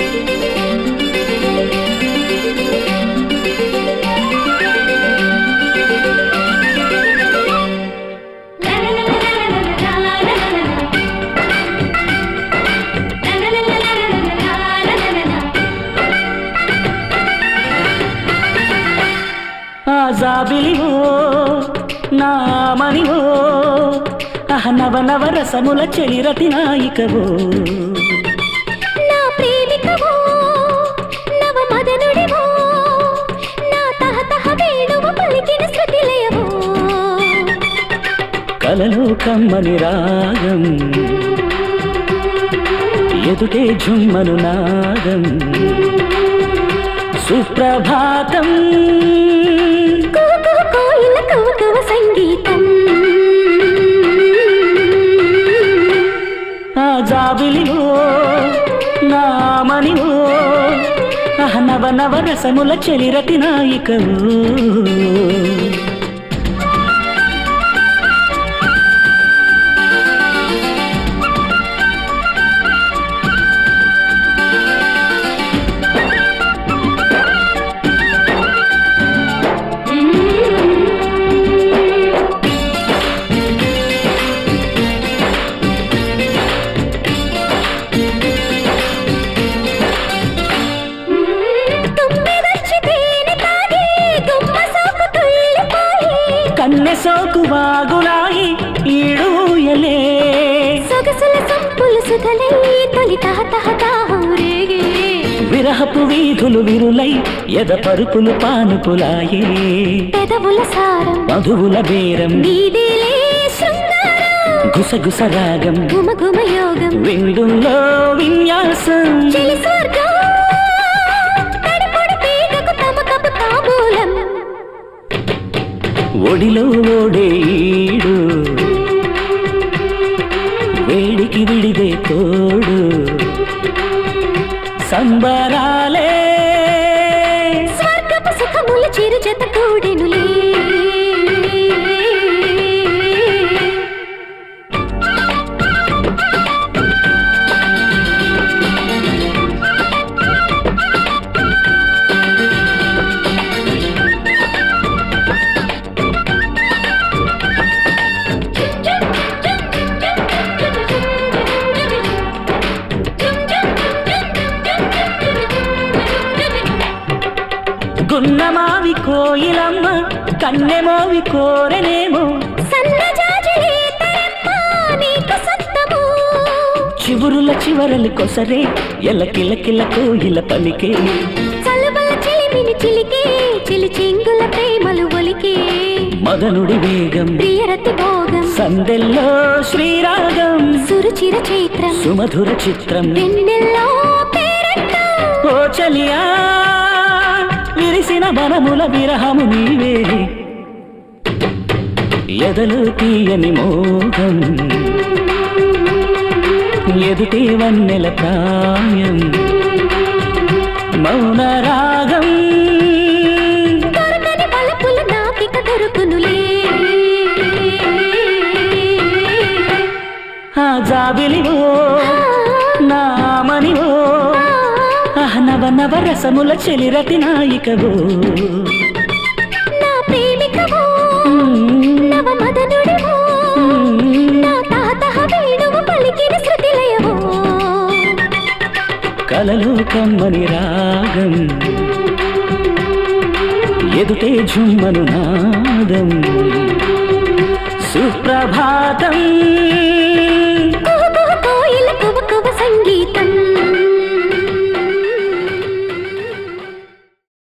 జాబిలివో నామనివో నవ నవ రసముల చెలిరతి నాయికవో నా ప్రేమికవో నవ మదనుడివో నా తహతహ వేణువు పలికిన శృతిలయవో కలలో కమ్మని రాగం ఎదుటే ఝుమ్మను నాదం సుప్రభాతం కోయిల కౌకవ సంగీతం ఆ జాబిలివో నామనివో నవ నవ రసముల చెలిరతి నాయికవో కన్నె సోకు వాగులాయి ఈడూయలే సొగసుల సంపులు సుధలై తొలి తహతహతాహురేగే విరహపు వీధులు విరులై ఎద పరుపులు పానుపులాయి పెదవుల సారం మధువుల బేరం నీదేలే శృంగారం గుసగుస రాగం గుమగుమ యోగం విందుల్లో విన్యాసం చెలి స్వర్గం తడిపొడి తీగకు తమకపు తాంబూలం ఒడిలో ఓడేడు వేడికి విడిదే తోడు సంబరాలే స్వర్గపు సుఖముల చిరు జత కూడెనులే గున్నమావి కోయిలమ్మ కన్నెమోవి కోరెనేమో సన్నజాజులే తరమ్మ నీకు సత్తము చివురుల చివరలు కొసరే ఎల్ల కిల కిల కోయిల పలికే చలుబల చిలిమిని చిలికే చిలి చెంగుల ప్రేమలు ఒలికే మదనుడి వేగం ప్రియరతి భోగం సందెల్లో శ్రీరాగం సురుచిర చైత్రం సుమధుర చిత్రం వెన్నెల్లో పేరంటం ఓ చలియా విరిసిన వనముల విరహము నీవే ఎదలు తీయని మోహం ఎదుటే వన్నెల ప్రాయం మౌన రాగం దొరకని బలపులు నాకిక దొరుకునులే ఆ జాబిలివో నామనివో నవ నవ రసముల చెలిరతి నాయికవో నా ప్రేమికవో నవ మదనుడివో నా తాతహ వేణువు పలికిన శృతిలయవో కలలో కమ్మని రాగం ఎదుటే ఝుమ్మను నాదం సుప్రభాతం